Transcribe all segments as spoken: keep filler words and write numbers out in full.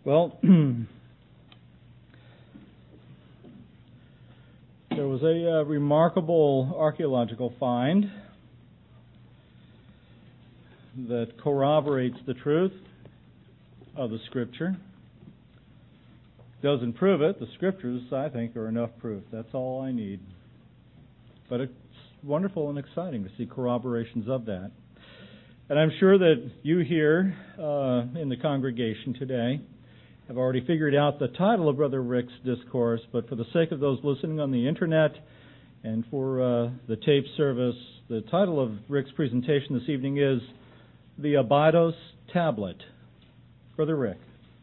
Well, there was a uh, remarkable archaeological find that corroborates the truth of the Scripture. Doesn't prove it. The Scriptures, I think, are enough proof. That's all I need. But it's wonderful and exciting to see corroborations of that. And I'm sure that you here uh, in the congregation today have already figured out the title of Brother Rick's discourse, but for the sake of those listening on the Internet and for uh, the tape service, the title of Rick's presentation this evening is The Abydos Tablet. Brother Rick.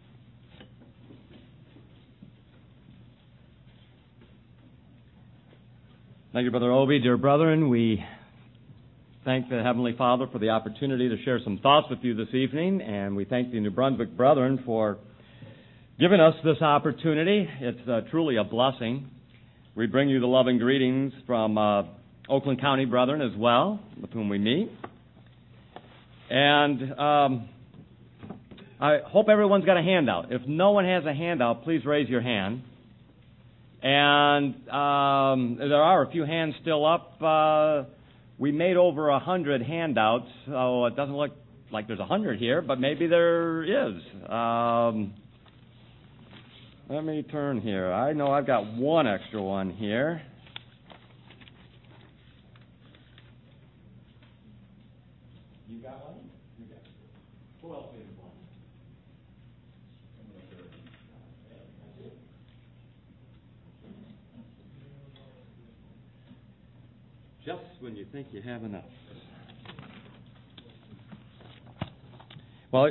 Thank you, Brother Obi. Dear brethren, we thank the Heavenly Father for the opportunity to share some thoughts with you this evening, and we thank the New Brunswick brethren for giving us this opportunity. It's uh, truly a blessing. We bring you the loving greetings from uh, Oakland County brethren as well, with whom we meet. And um, I hope everyone's got a handout. If no one has a handout, please raise your hand. And um, there are a few hands still up. Uh, we made over a hundred handouts, so it doesn't look like there's a hundred here, but maybe there is. Um, let me turn here. I know I've got one extra one here. You got one? You got it. Who else needs one? Just when you think you have enough. Well,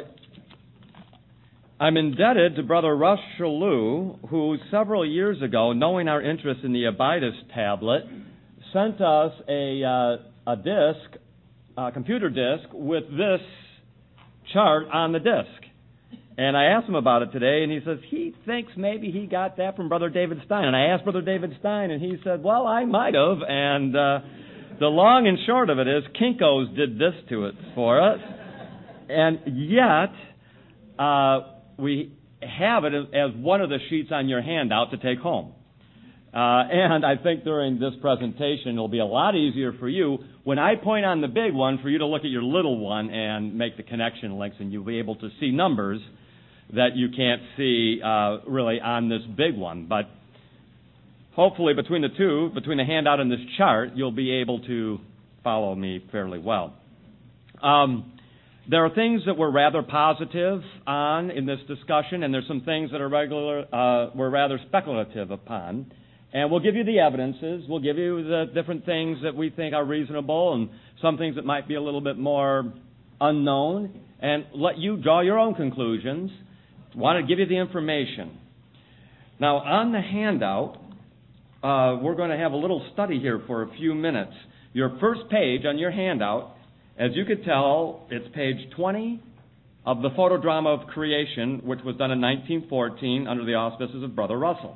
I'm indebted to Brother Russ Shalou, who several years ago, knowing our interest in the Abydos tablet, sent us a, uh, a disc, a computer disc, with this chart on the disc. And I asked him about it today, and he says he thinks maybe he got that from Brother David Stein. And I asked Brother David Stein, and he said, well, I might have. And uh, the long and short of it is Kinko's did this to it for us. And yet, uh, we have it as one of the sheets on your handout to take home. Uh, and I think during this presentation, it'll be a lot easier for you when I point on the big one for you to look at your little one and make the connection links, and you'll be able to see numbers that you can't see uh, really on this big one. But hopefully between the two, between the handout and this chart, you'll be able to follow me fairly well. Um, there are things that we're rather positive on in this discussion, and there's some things that are regular, uh, we're rather speculative upon. And we'll give you the evidences. We'll give you the different things that we think are reasonable and some things that might be a little bit more unknown, and let you draw your own conclusions. Want to give you the information. Now, on the handout, uh, we're going to have a little study here for a few minutes. Your first page on your handout, as you could tell, it's page twenty of the Photodrama of Creation, which was done in nineteen fourteen under the auspices of Brother Russell.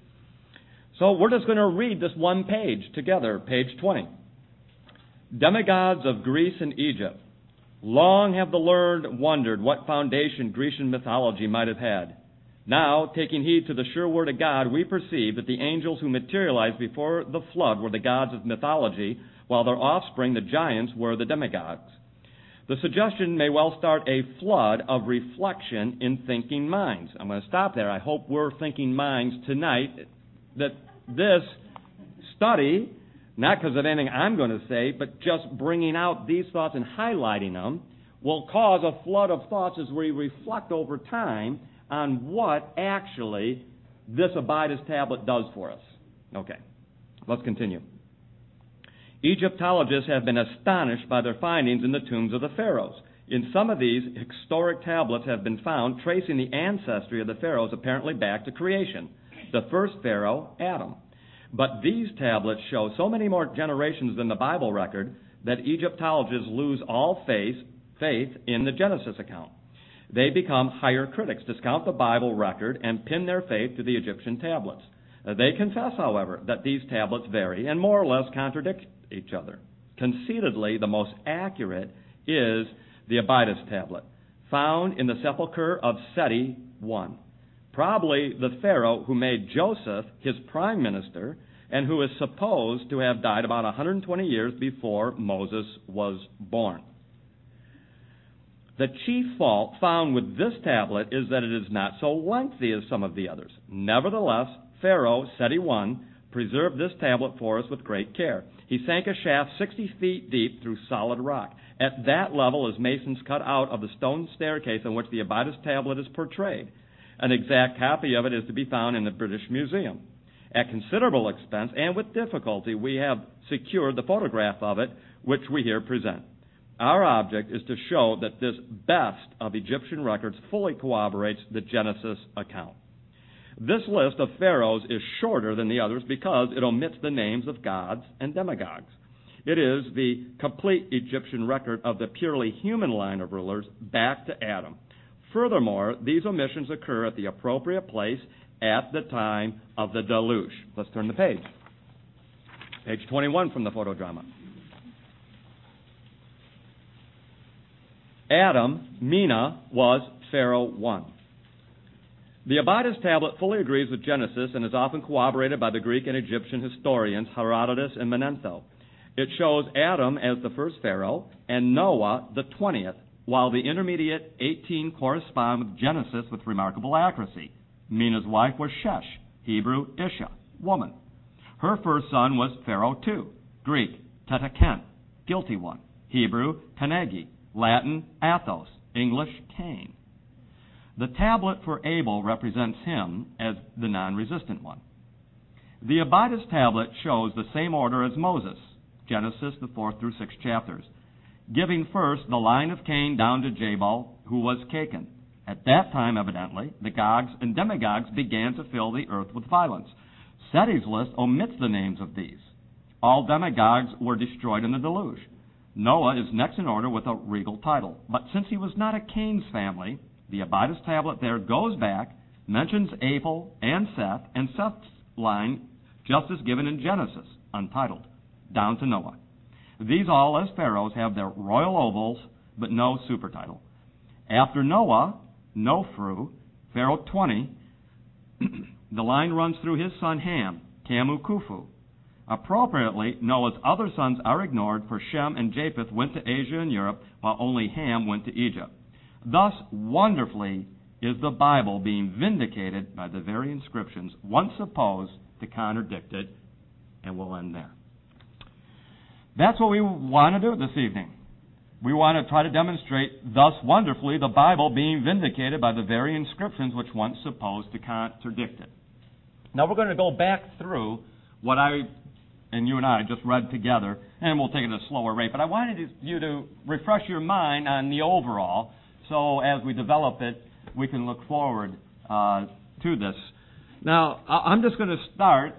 So we're just going to read this one page together, page twenty. Demigods of Greece and Egypt. Long have the learned wondered what foundation Grecian mythology might have had. Now, taking heed to the sure word of God, we perceive that the angels who materialized before the flood were the gods of mythology, while their offspring, the giants, were the demigods. The suggestion may well start a flood of reflection in thinking minds. I'm going to stop there. I hope we're thinking minds tonight, that this study, not because of anything I'm going to say, but just bringing out these thoughts and highlighting them, will cause a flood of thoughts as we reflect over time on what actually this Abydos tablet does for us. Okay, let's continue. Egyptologists have been astonished by their findings in the tombs of the pharaohs. In some of these, historic tablets have been found tracing the ancestry of the pharaohs apparently back to creation. The first pharaoh, Adam. But these tablets show so many more generations than the Bible record that Egyptologists lose all faith, faith in the Genesis account. They become higher critics, discount the Bible record, and pin their faith to the Egyptian tablets. They confess, however, that these tablets vary and more or less contradict each other. Conceitedly, the most accurate is the Abydos tablet, found in the sepulchre of Seti one. Probably the Pharaoh who made Joseph his prime minister and who is supposed to have died about one hundred twenty years before Moses was born. The chief fault found with this tablet is that it is not so lengthy as some of the others. Nevertheless, Pharaoh, Seti I, preserved this tablet for us with great care. He sank a shaft sixty feet deep through solid rock. At that level, as masons cut out of the stone staircase on which the Abydos tablet is portrayed. An exact copy of it is to be found in the British Museum. At considerable expense and with difficulty, we have secured the photograph of it, which we here present. Our object is to show that this best of Egyptian records fully corroborates the Genesis account. This list of pharaohs is shorter than the others because it omits the names of gods and demagogues. It is the complete Egyptian record of the purely human line of rulers back to Adam. Furthermore, these omissions occur at the appropriate place at the time of the deluge. Let's turn the page. Page twenty-one from the photodrama. Adam, Mina, was Pharaoh one. The Abydos tablet fully agrees with Genesis and is often corroborated by the Greek and Egyptian historians Herodotus and Manetho. It shows Adam as the first Pharaoh and Noah the twentieth, while the intermediate eighteen correspond with Genesis with remarkable accuracy. Mina's wife was Shesh, Hebrew Isha, woman. Her first son was Pharaoh two, Greek Tetakent, guilty one, Hebrew Tanegi, Latin Athos, English Cain. The tablet for Abel represents him as the non-resistant one. The Abydos tablet shows the same order as Moses, Genesis, the fourth through sixth chapters, giving first the line of Cain down to Jabal, who was Cachan. At that time, evidently, the gods and demagogues began to fill the earth with violence. Seti's list omits the names of these. All demagogues were destroyed in the deluge. Noah is next in order with a regal title. But since he was not a Cain's family, the Abydos tablet there goes back, mentions Abel and Seth, and Seth's line just as given in Genesis, untitled, down to Noah. These all, as pharaohs, have their royal ovals, but no supertitle. After Noah, Nofru, Pharaoh twenty, the line runs through his son Ham, Kamu Kufu. Appropriately, Noah's other sons are ignored, for Shem and Japheth went to Asia and Europe, while only Ham went to Egypt. Thus, wonderfully, is the Bible being vindicated by the very inscriptions once supposed to contradict it, and we'll end there. That's what we want to do this evening. We want to try to demonstrate, thus wonderfully, the Bible being vindicated by the very inscriptions which once supposed to contradict it. Now we're going to go back through what I and you and I just read together, and we'll take it at a slower rate. But I wanted you to refresh your mind on the overall, so as we develop it, we can look forward uh, to this. Now, I'm just going to start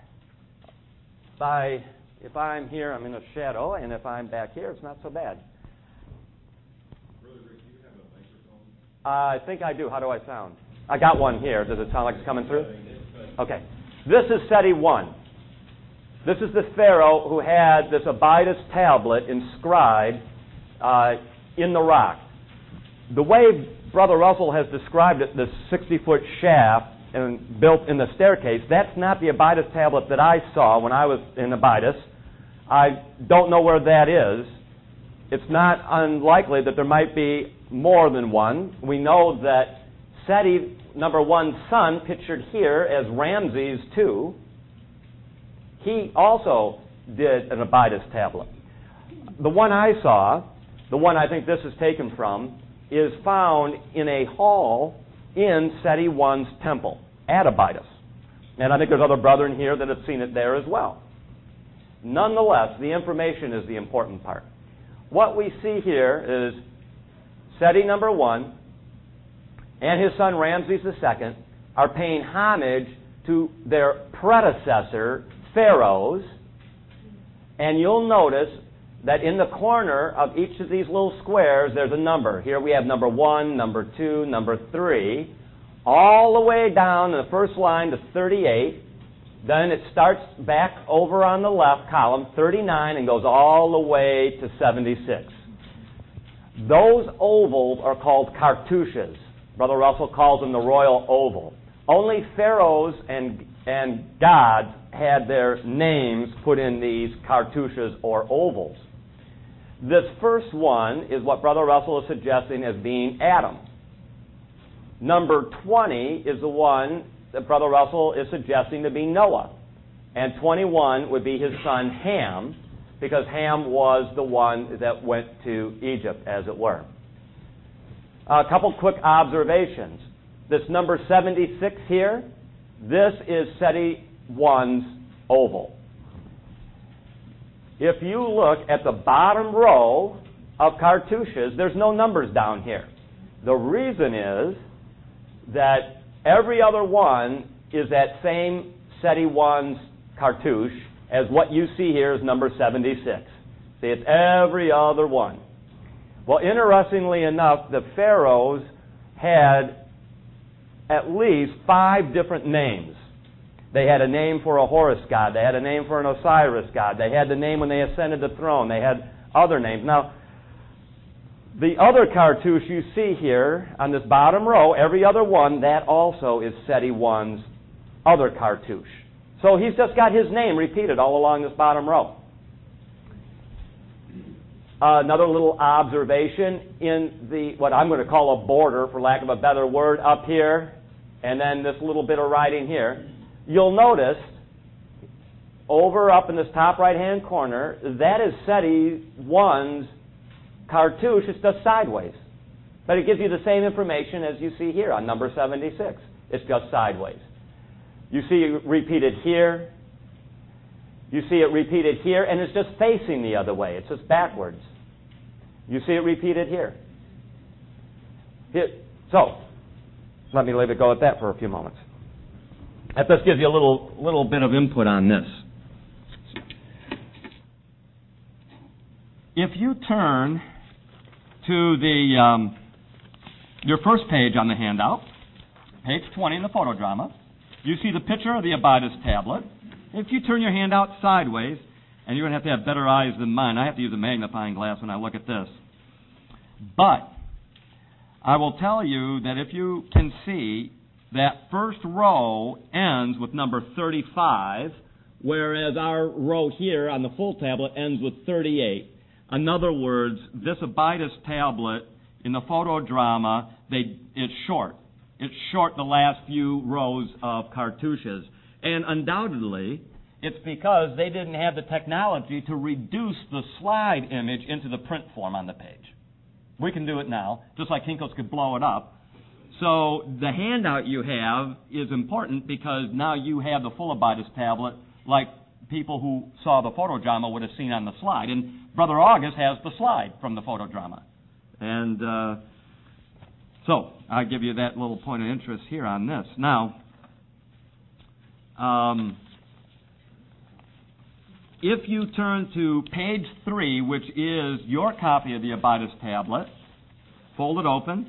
by, if I'm here, I'm in a shadow, and if I'm back here, it's not so bad. Brother Rick, do you have a microphone? Uh, I think I do. How do I sound? I got one here. Does it sound like it's coming through? Okay. This is Seti one. This is the Pharaoh who had this Abydos tablet inscribed uh, in the rock. The way Brother Russell has described it, this sixty-foot shaft and built in the staircase, that's not the Abydos tablet that I saw when I was in Abydos. I don't know where that is. It's not unlikely that there might be more than one. We know that Seti, number one's son, pictured here as Ramses the second, he also did an Abydos tablet. The one I saw, the one I think this is taken from, is found in a hall in Seti I's temple at Abydos. And I think there's other brethren here that have seen it there as well. Nonetheless, the information is the important part. What we see here is Seti number one and his son Ramses the second are paying homage to their predecessor, pharaohs, and you'll notice that in the corner of each of these little squares there's a number. Here we have number one, number two, number three, all the way down in the first line to thirty-eight. Then it starts back over on the left column, thirty-nine, and goes all the way to seventy-six. Those ovals are called cartouches. Brother Russell calls them the royal oval. Only pharaohs and, and gods had their names put in these cartouches or ovals. This first one is what Brother Russell is suggesting as being Adam. Number twenty is the one that Brother Russell is suggesting to be Noah. And twenty-one would be his son Ham, because Ham was the one that went to Egypt, as it were. A couple quick observations. This number seventy-six here, this is Seti one's oval. If you look at the bottom row of cartouches, there's no numbers down here. The reason is that every other one is that same Seti one's cartouche as what you see here is number seventy-six. See, it's every other one. Well, interestingly enough, the pharaohs had at least five different names. They had a name for a Horus god. They had a name for an Osiris god. They had the name when they ascended the throne. They had other names. Now, the other cartouche you see here on this bottom row, every other one, that also is Seti one's other cartouche. So he's just got his name repeated all along this bottom row. Uh, another little observation in the, what I'm going to call a border, for lack of a better word, up here, and then this little bit of writing here. You'll notice, over up in this top right-hand corner, that is Seti one's cartouche. It's just sideways. But it gives you the same information as you see here on number seventy-six. It's just sideways. You see it repeated here. You see it repeated here, and it's just facing the other way. It's just backwards. You see it repeated here. Here. So, let me leave it go at that for a few moments. That just gives you a little, little bit of input on this. If you turn to the um, your first page on the handout, page twenty in the photodrama, you see the picture of the Abydos tablet. If you turn your handout sideways, and you're going to have to have better eyes than mine. I have to use a magnifying glass when I look at this. But I will tell you that if you can see, that first row ends with number thirty-five, whereas our row here on the full tablet ends with thirty-eight. In other words, this Abydos tablet in the photodrama, they, it's short. It's short the last few rows of cartouches. And undoubtedly, it's because they didn't have the technology to reduce the slide image into the print form on the page. We can do it now, just like Kinko's could blow it up. So the handout you have is important because now you have the full Abydos tablet like people who saw the photodrama would have seen on the slide. And Brother August has the slide from the photodrama. And uh, so I give you that little point of interest here on this. Now, um, if you turn to page three, which is your copy of the Abydos tablet, fold it open.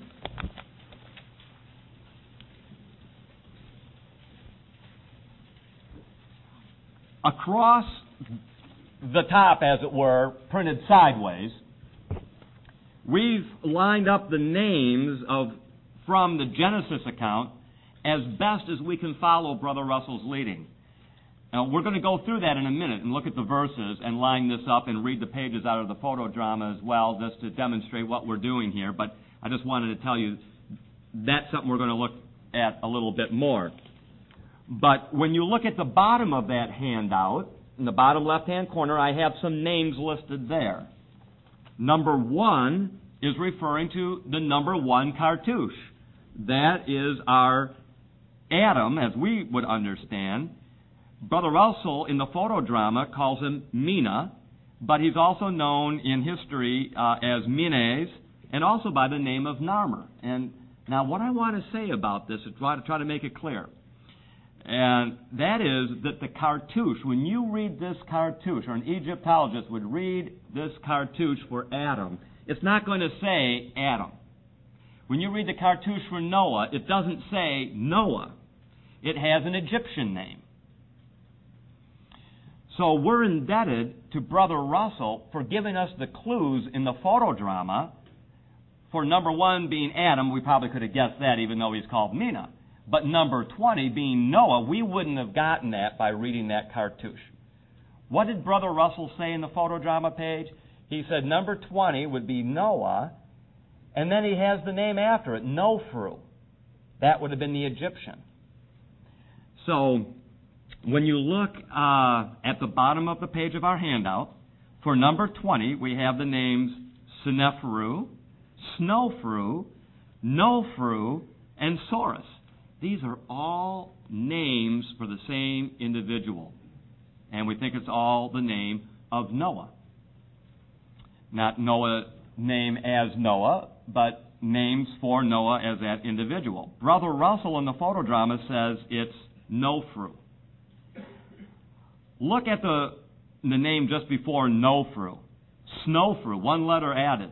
Across the top, as it were, printed sideways, we've lined up the names of from the Genesis account as best as we can follow Brother Russell's leading. Now, we're going to go through that in a minute and look at the verses and line this up and read the pages out of the photodrama as well, just to demonstrate what we're doing here. But I just wanted to tell you that's something we're going to look at a little bit more. But when you look at the bottom of that handout, in the bottom left-hand corner, I have some names listed there. Number one is referring to the number one cartouche. That is our Adam, as we would understand. Brother Russell, in the photodrama, calls him Mina, but he's also known in history uh, as Menes, and also by the name of Narmer. And now what I want to say about this is try to try to make it clear. And that is that the cartouche, when you read this cartouche, or an Egyptologist would read this cartouche for Adam, it's not going to say Adam. When you read the cartouche for Noah, it doesn't say Noah. It has an Egyptian name. So we're indebted to Brother Russell for giving us the clues in the photodrama for number one being Adam, we probably could have guessed that even though he's called Mina. But number twenty being Noah, we wouldn't have gotten that by reading that cartouche. What did Brother Russell say in the photodrama page? He said number twenty would be Noah, and then he has the name after it, Nofru. That would have been the Egyptian. So, when you look uh, at the bottom of the page of our handout, for number twenty, we have the names Senefru, Snofru, Nofru, and Saurus. These are all names for the same individual. And we think it's all the name of Noah. Not Noah name as Noah, but names for Noah as that individual. Brother Russell in the photodrama says it's Nofru. Look at the, the name just before Nofru. Snofru, one letter added.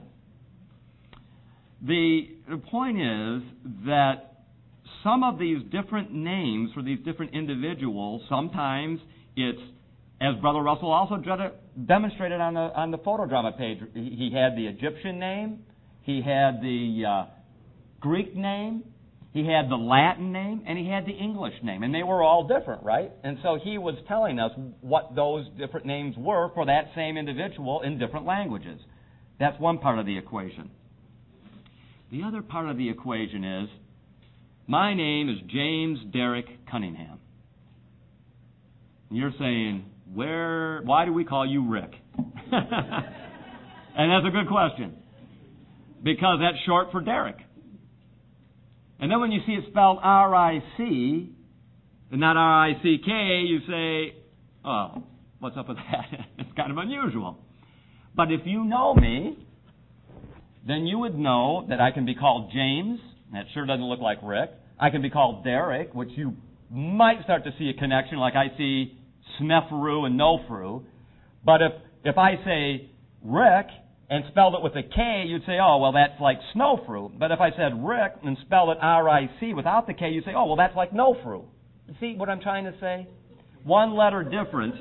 The, the point is that some of these different names for these different individuals, sometimes it's, as Brother Russell also demonstrated on the, on the photodrama page, he had the Egyptian name, he had the uh, Greek name, he had the Latin name, and he had the English name. And they were all different, right? And so he was telling us what those different names were for that same individual in different languages. That's one part of the equation. The other part of the equation is, my name is James Derrick Cunningham. And you're saying, where? Why do we call you Rick? And that's a good question. Because that's short for Derrick. And then when you see it spelled R I C, and not R I C K, you say, oh, what's up with that? It's kind of unusual. But if you know me, then you would know that I can be called James. That sure doesn't look like Rick. I can be called Derrick, which you might start to see a connection, like I see Snefru and Nofru. But if, if I say Rick and spelled it with a K, you'd say, oh, well, that's like Snowfru. But if I said Rick and spelled it R I C without the K, you'd say, oh, well, that's like Nofru. See what I'm trying to say? One letter difference.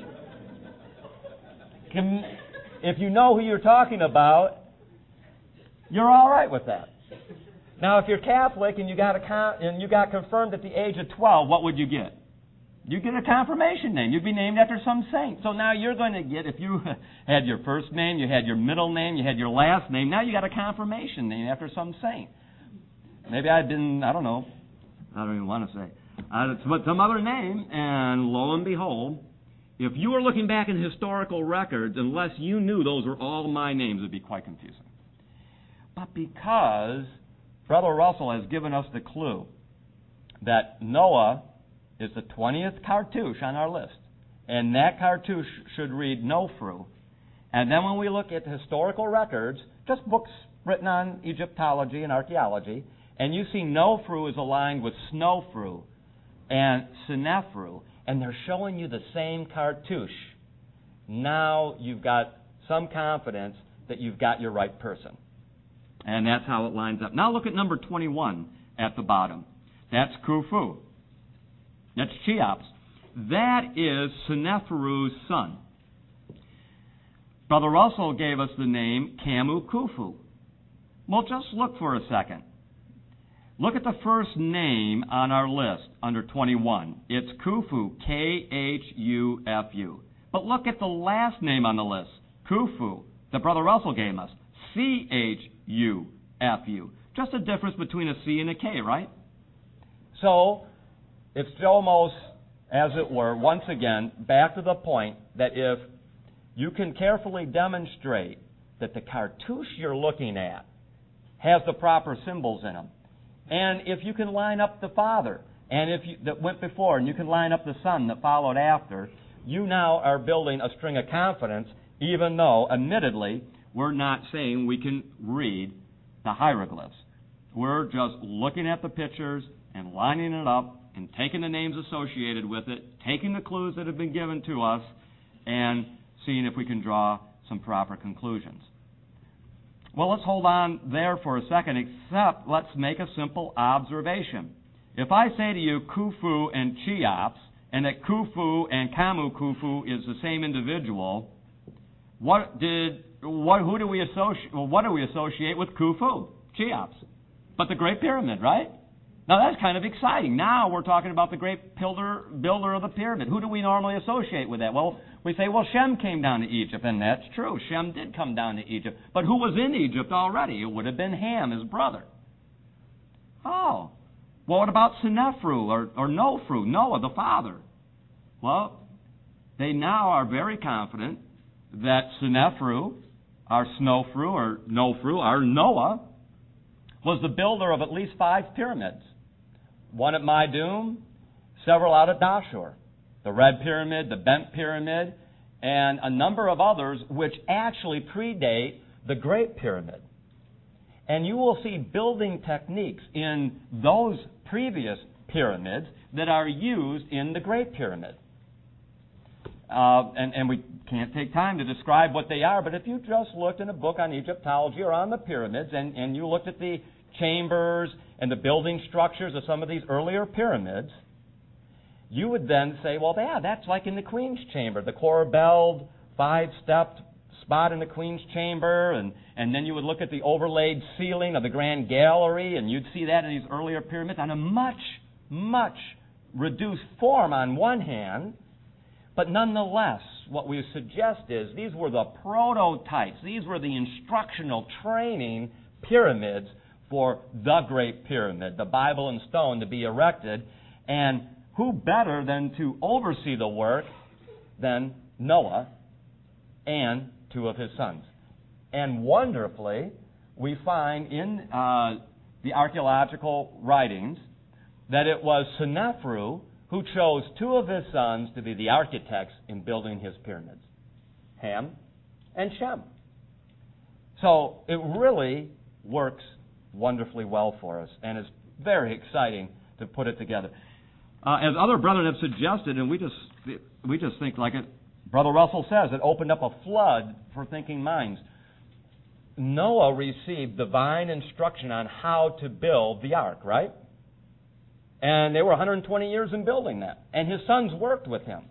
Can, if you know who you're talking about, you're all right with that. Now, if you're Catholic and you got a con- and you got confirmed at the age of twelve, what would you get? You get a confirmation name. You'd be named after some saint. So now you're going to get, if you had your first name, you had your middle name, you had your last name, now you got a confirmation name after some saint. Maybe I'd been, I don't know, I don't even want to say, uh, but some other name, and lo and behold, if you were looking back in historical records, unless you knew those were all my names, it would be quite confusing. But because Brother Russell has given us the clue that Noah is the twentieth cartouche on our list, and that cartouche should read Nofru. And then when we look at the historical records, just books written on Egyptology and archaeology, and you see Nofru is aligned with Snofru and Senefru, and they're showing you the same cartouche, now you've got some confidence that you've got your right person. And that's how it lines up. Now look at number twenty-one at the bottom. That's Khufu. That's Cheops. That is Seneferu's son. Brother Russell gave us the name Kamu Khufu. Well, just look for a second. Look at the first name on our list under twenty-one. It's Khufu, K H U F U. But look at the last name on the list, Khufu, that Brother Russell gave us, C H U F U. Just a difference between a C and a K, right? So, it's almost, as it were, once again, back to the point that if you can carefully demonstrate that the cartouche you're looking at has the proper symbols in them, and if you can line up the father and if you, that went before, and you can line up the son that followed after, you now are building a string of confidence, even though, admittedly, we're not saying we can read the hieroglyphs. We're just looking at the pictures and lining it up and taking the names associated with it, taking the clues that have been given to us, and seeing if we can draw some proper conclusions. Well, let's hold on there for a second, except let's make a simple observation. If I say to you Khufu and Cheops, and that Khufu and Kamu Khufu is the same individual, what did what who do we associate? Well, what do we associate with Khufu? Cheops. But the Great Pyramid, right? Now that's kind of exciting. Now we're talking about the great builder, builder of the pyramid. Who do we normally associate with that? Well, we say, well, Shem came down to Egypt, and that's true. Shem did come down to Egypt. But who was in Egypt already? It would have been Ham, his brother. Oh, well, what about Senefru or, or Nofru, Noah, the father? Well, they now are very confident that Senefru, our Snofru or Nofru, our Noah, was the builder of at least five pyramids. One at Maidum, several out at Dashur. The Red Pyramid, the Bent Pyramid, and a number of others which actually predate the Great Pyramid. And you will see building techniques in those previous pyramids that are used in the Great Pyramid. Uh, and, and we can't take time to describe what they are, but if you just looked in a book on Egyptology or on the pyramids and, and you looked at the chambers and the building structures of some of these earlier pyramids, you would then say, well, yeah, that's like in the Queen's Chamber, the corbelled, five-stepped spot in the Queen's Chamber, and, and then you would look at the overlaid ceiling of the Grand Gallery, and you'd see that in these earlier pyramids on a much, much reduced form on one hand. But nonetheless, what we suggest is these were the prototypes. These were the instructional training pyramids for the Great Pyramid, the Bible in stone, to be erected. And who better than to oversee the work than Noah and two of his sons? And wonderfully, we find in uh, the archaeological writings that it was Senefru who chose two of his sons to be the architects in building his pyramids, Ham and Shem. So it really works wonderfully well for us, and it's very exciting to put it together. Uh, as other brethren have suggested, and we just we just think like it, Brother Russell says, it opened up a flood for thinking minds. Noah received divine instruction on how to build the ark, right? And they were one hundred twenty years in building that. And his sons worked with him.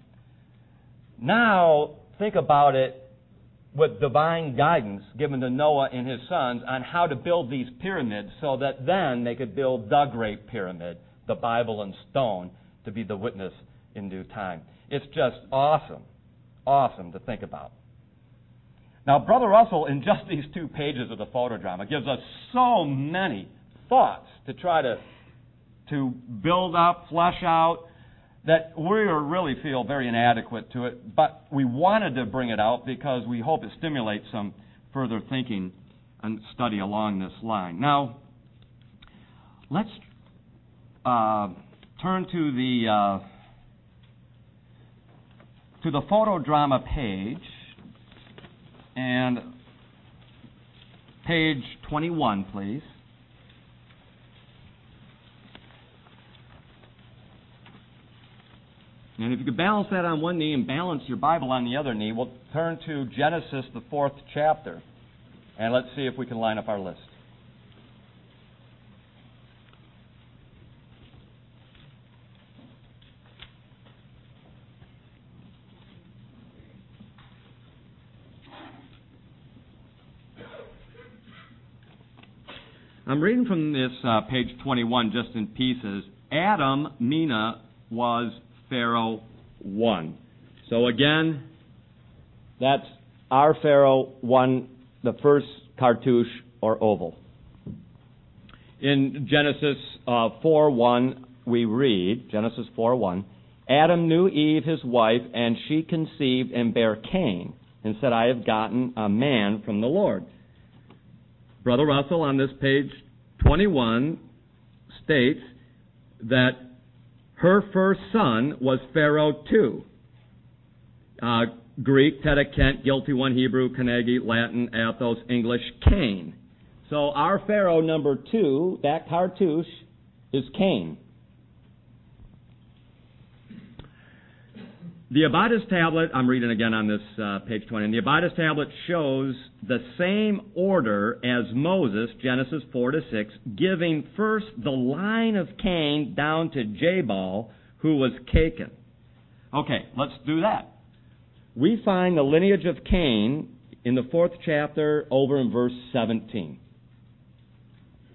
Now, think about it with divine guidance given to Noah and his sons on how to build these pyramids so that then they could build the Great Pyramid, the Bible in stone, to be the witness in due time. It's just awesome, awesome to think about. Now, Brother Russell, in just these two pages of the photodrama, gives us so many thoughts to try to to build up, flesh out, that we really feel very inadequate to it. But we wanted to bring it out because we hope it stimulates some further thinking and study along this line. Now, let's uh, turn to the uh, to the photodrama page, and page twenty-one, please. And if you could balance that on one knee and balance your Bible on the other knee, we'll turn to Genesis, the fourth chapter, and let's see if we can line up our list. I'm reading from this uh, page twenty-one just in pieces. Adam, Mina, was Pharaoh one. So again, that's our Pharaoh one, the first cartouche or oval. In Genesis uh, four one, we read, Genesis four one, Adam knew Eve, his wife, and she conceived and bare Cain, and said, I have gotten a man from the Lord. Brother Russell, on this page twenty-one, states that her first son was Pharaoh two. Uh, Greek, Teta, Kent, Guilty One, Hebrew, Carnegie, Latin, Athos, English, Cain. So our Pharaoh number two, that cartouche, is Cain. The Abidas tablet, I'm reading again on this uh, page twenty, and the Abidas tablet shows the same order as Moses, Genesis four to six, giving first the line of Cain down to Jabal, who was Cachan. Okay, let's do that. We find the lineage of Cain in the fourth chapter over in verse seventeen.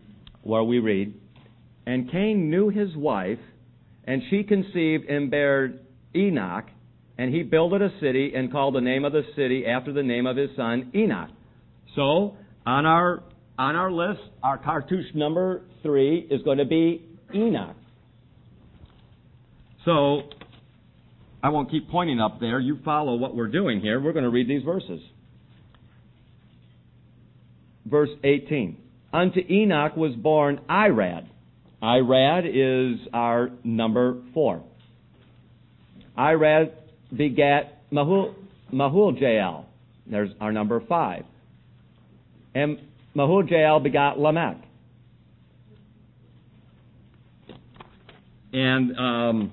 where we read, "And Cain knew his wife, and she conceived and bare Enoch, and he builded a city and called the name of the city after the name of his son Enoch." So, on our on our list, our cartouche number three is going to be Enoch. So, I won't keep pointing up there. You follow what we're doing here. We're going to read these verses. Verse eighteen. "Unto Enoch was born Irad." Irad is our number four. Irad begat Mahul, Mahuljael. There's our number five. And Mahuljael begot Lamech. And um,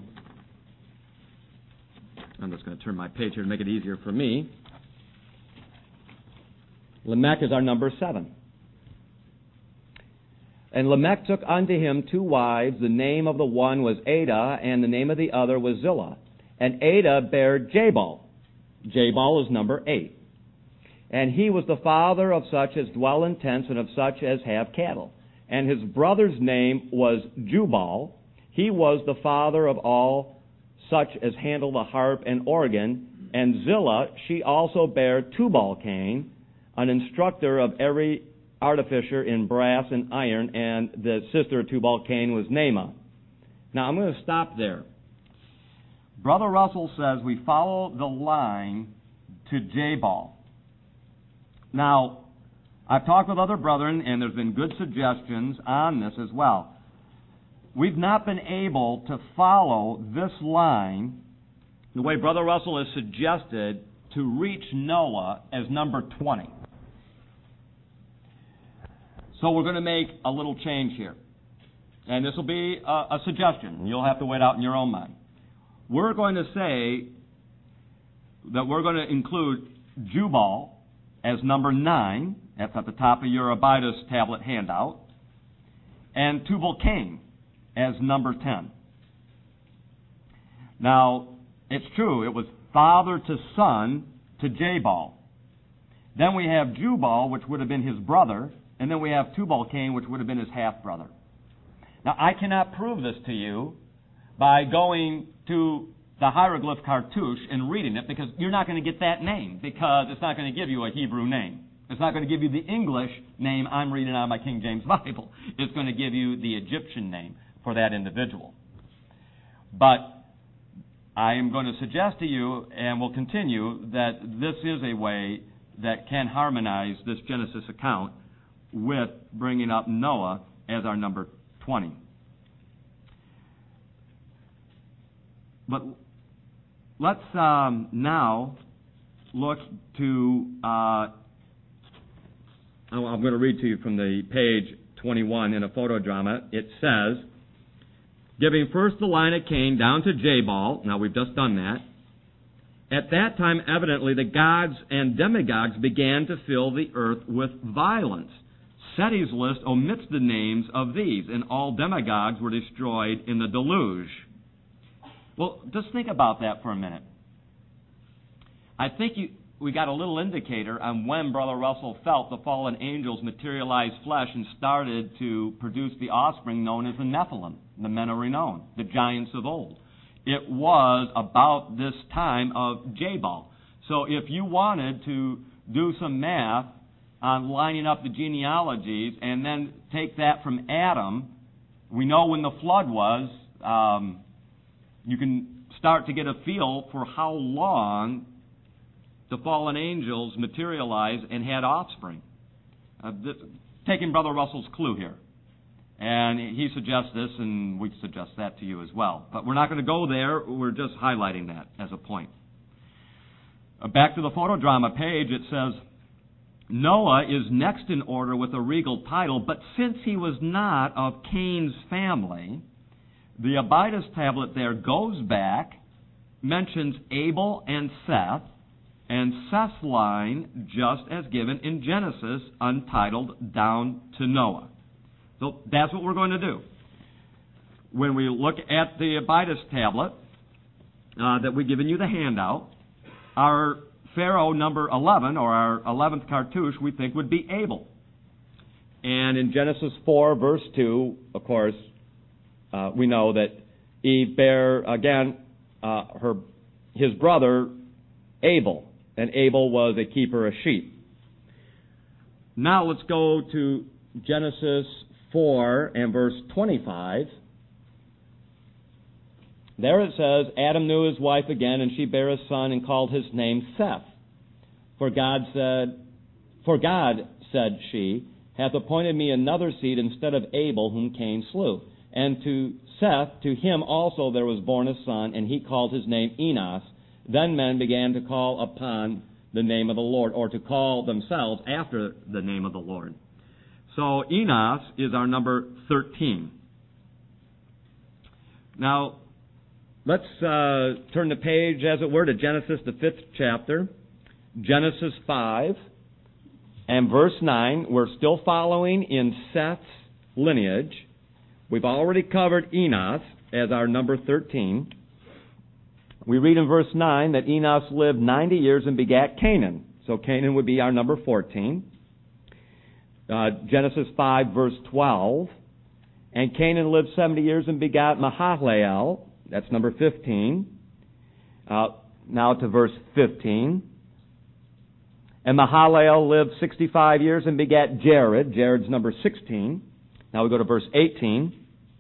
I'm just going to turn my page here to make it easier for me. Lamech is our number seven. "And Lamech took unto him two wives. The name of the one was Ada, and the name of the other was Zillah. And Ada bare Jabal." Jabal is number eight. "And he was the father of such as dwell in tents, and of such as have cattle. And his brother's name was Jubal. He was the father of all such as handle the harp and organ. And Zillah, she also bare Tubal-Cain, an instructor of every artificer in brass and iron, and the sister of Tubal-Cain was Naamah." Now, I'm going to stop there. Brother Russell says we follow the line to Jabal. Now, I've talked with other brethren, and there's been good suggestions on this as well. We've not been able to follow this line the way Brother Russell has suggested to reach Noah as number twenty. So we're going to make a little change here. And this will be a, a suggestion. You'll have to wait out in your own mind. We're going to say that we're going to include Jubal as number nine. That's at the top of your Abidas tablet handout. And Tubal-Cain as number ten. Now, it's true, it was father to son to Jabal. Then we have Jubal, which would have been his brother, and then we have Tubal-Cain, which would have been his half-brother. Now, I cannot prove this to you by going to the hieroglyph cartouche and reading it, because you're not going to get that name, because it's not going to give you a Hebrew name. It's not going to give you the English name I'm reading out of my King James Bible. It's going to give you the Egyptian name for that individual. But I am going to suggest to you, and will continue, that this is a way that can harmonize this Genesis account with bringing up Noah as our number twenty. But let's um, now look to, uh, I'm going to read to you from the page twenty-one in a photodrama. It says, giving first the line of Cain down to Jabal. Now, we've just done that. At that time, evidently, the gods and demigods began to fill the earth with violence. Seti's list omits the names of these, and all demigods were destroyed in the deluge. Well, just think about that for a minute. I think you, we got a little indicator on when Brother Russell felt the fallen angels materialized flesh and started to produce the offspring known as the Nephilim, the men of renown, the giants of old. It was about this time of Jabal. So if you wanted to do some math on lining up the genealogies and then take that from Adam, we know when the flood was, um, you can start to get a feel for how long the fallen angels materialized and had offspring. Uh, this, taking Brother Russell's clue here. And he suggests this, and we suggest that to you as well. But we're not going to go there. We're just highlighting that as a point. Uh, back to the photodrama page, it says, Noah is next in order with a regal title, but since he was not of Cain's family, the Abidas tablet there goes back, mentions Abel and Seth, and Seth's line just as given in Genesis, untitled, down to Noah. So that's what we're going to do. When we look at the Abidas tablet uh, that we've given you the handout, our Pharaoh number eleven, or our eleventh cartouche, we think would be Abel. And in Genesis four, verse two, of course, uh, we know that Eve bare, again, uh, her his brother Abel. And Abel was a keeper of sheep. Now let's go to Genesis four and verse twenty-five. There it says, Adam knew his wife again, and she bare a son and called his name Seth. For God said, For God, said she, hath appointed me another seed instead of Abel, whom Cain slew. And to Seth, to him also there was born a son, and he called his name Enos. Then men began to call upon the name of the Lord, or to call themselves after the name of the Lord. So Enos is our number thirteen. Now, let's uh, turn the page, as it were, to Genesis, the fifth chapter. Genesis five and verse nine. We're still following in Seth's lineage. We've already covered Enos as our number thirteen. We read in verse nine that Enos lived ninety years and begat Canaan. So Canaan would be our number fourteen. Uh, Genesis five, verse twelve. And Canaan lived seventy years and begat Mahalalel. That's number fifteen. Uh, now to verse fifteen. And Mahalalel lived sixty-five years and begat Jared. Jared's number sixteen. Now we go to verse eighteen.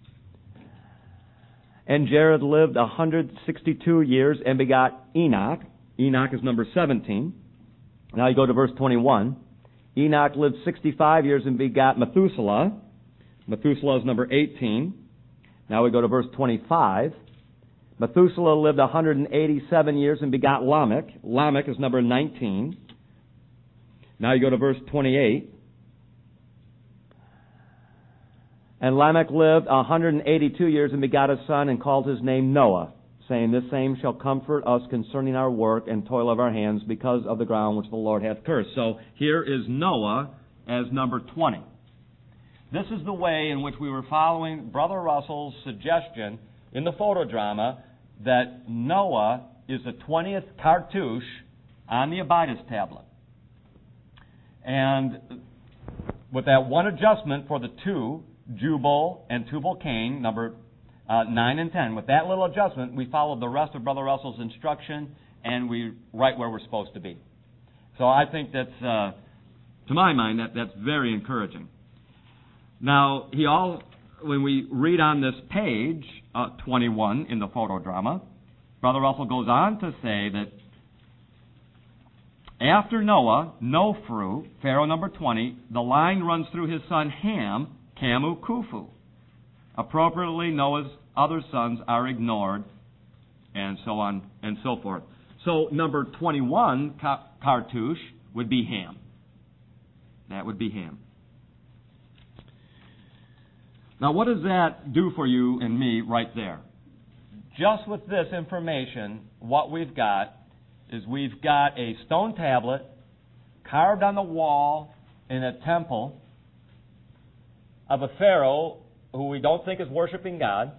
And Jared lived one hundred sixty-two years and begot Enoch. Enoch is number seventeen. Now you go to verse twenty-one. Enoch lived sixty-five years and begot Methuselah. Methuselah is number eighteen. Now we go to verse twenty-five. Methuselah lived one hundred eighty-seven years and begot Lamech. Lamech is number nineteen. Now you go to verse twenty-eight. And Lamech lived one hundred eighty-two years and begot a son and called his name Noah, saying, This same shall comfort us concerning our work and toil of our hands because of the ground which the Lord hath cursed. So here is Noah as number twenty. This is the way in which we were following Brother Russell's suggestion in the photodrama that Noah is the twentieth cartouche on the Abitus tablet. And with that one adjustment for the two, Jubal and Tubal-Cain, number uh, nine and ten. With that little adjustment, we followed the rest of Brother Russell's instruction, and we right where we're supposed to be. So I think that's, uh, to my mind, that that's very encouraging. Now, he all when we read on this page uh, twenty-one in the photodrama, Brother Russell goes on to say that after Noah, Nofru, Pharaoh number twenty, the line runs through his son Ham, Camu, Kufu. Appropriately, Noah's other sons are ignored, and so on and so forth. So number twenty-one, ca- cartouche, would be Ham. That would be Ham. Now, what does that do for you and me right there? Just with this information, what we've got is we've got a stone tablet carved on the wall in a temple of a pharaoh who we don't think is worshiping God.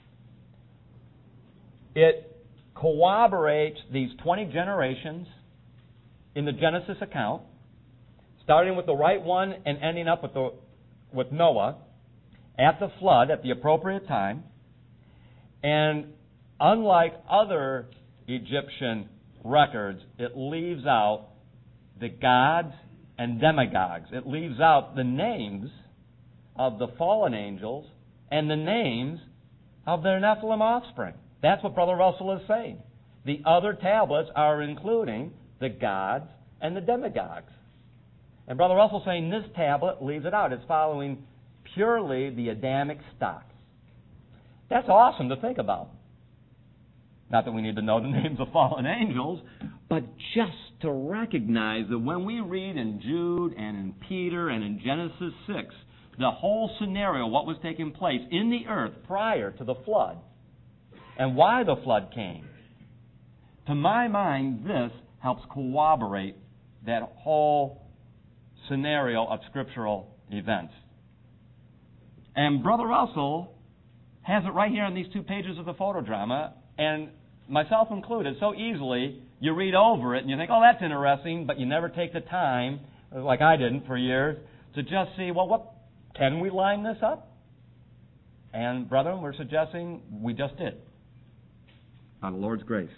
It corroborates these twenty generations in the Genesis account, starting with the right one and ending up with the with Noah at the flood at the appropriate time. And unlike other Egyptian records, it leaves out the gods and demigods. It leaves out the names of the fallen angels and the names of their Nephilim offspring. That's what Brother Russell is saying. The other tablets are including the gods and the demigods. And Brother Russell is saying this tablet leaves it out. It's following purely the Adamic stock. That's awesome to think about. Not that we need to know the names of fallen angels, but just to recognize that when we read in Jude and in Peter and in Genesis six, the whole scenario, what was taking place in the earth prior to the flood, and why the flood came, to my mind, this helps corroborate that whole scenario of scriptural events. And Brother Russell has it right here on these two pages of the photodrama, and myself included, so easily you read over it and you think, oh, that's interesting, but you never take the time, like I didn't for years, to just see, well, what Can we line this up? And, brethren, we're suggesting we just did. By the Lord's grace.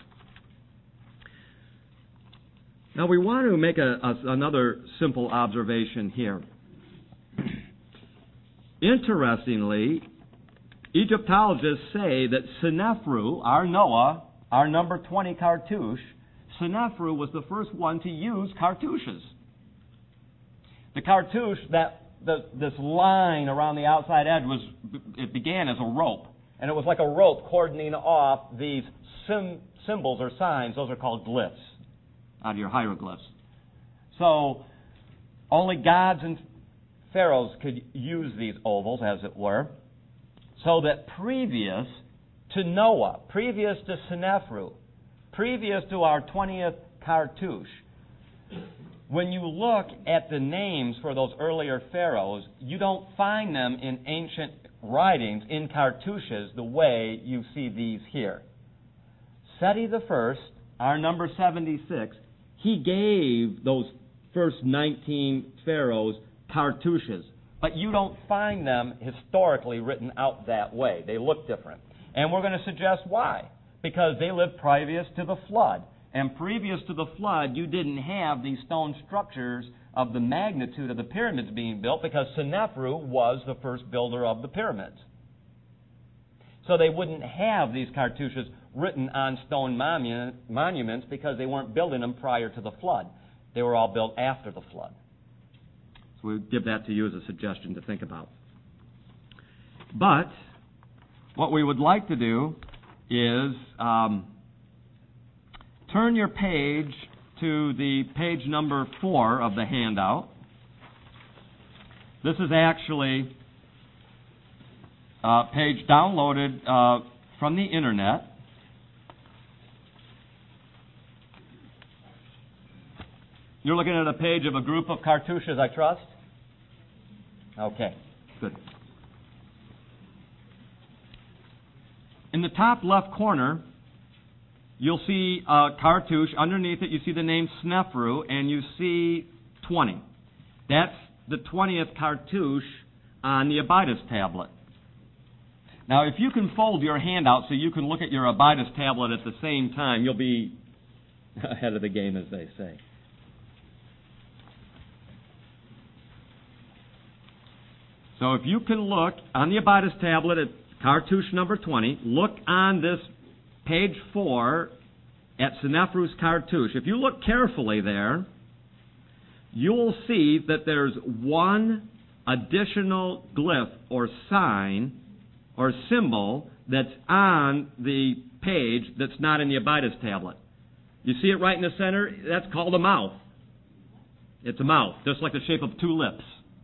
Now, we want to make a, a, another simple observation here. Interestingly, Egyptologists say that Senefru, our Noah, our number twenty cartouche, Senefru was the first one to use cartouches. The cartouche, that the, this line around the outside edge, was it began as a rope, and it was like a rope cordoning off these sim, symbols or signs. Those are called glyphs, out of your hieroglyphs. So only gods and pharaohs could use these ovals, as it were, so that previous to Noah, previous to Senefru, previous to our twentieth cartouche, when you look at the names for those earlier pharaohs, you don't find them in ancient writings in cartouches the way you see these here. Seti the First, our number seventy-six, he gave those first nineteen pharaohs cartouches, but you don't find them historically written out that way. They look different. And we're going to suggest why. Because they lived previous to the flood. And previous to the flood, you didn't have these stone structures of the magnitude of the pyramids being built, because Senefru was the first builder of the pyramids. So they wouldn't have these cartouches written on stone monu- monuments because they weren't building them prior to the flood. They were all built after the flood. So we give that to you as a suggestion to think about. But what we would like to do is um, turn your page to the page number four of the handout. This is actually a page downloaded uh, from the internet. You're looking at a page of a group of cartouches, I trust? Okay, good. In the top left corner, you'll see a cartouche. Underneath it, you see the name Senefru, and you see twenty. That's the twentieth cartouche on the Abydos tablet. Now, if you can fold your handout so you can look at your Abydos tablet at the same time, you'll be ahead of the game, as they say. So if you can look on the Abydos tablet at cartouche number twenty, look on this page four at Senefru's cartouche. If you look carefully there, you'll see that there's one additional glyph or sign or symbol that's on the page that's not in the Abydos tablet. You see it right in the center? That's called a mouth. It's a mouth, just like the shape of two lips.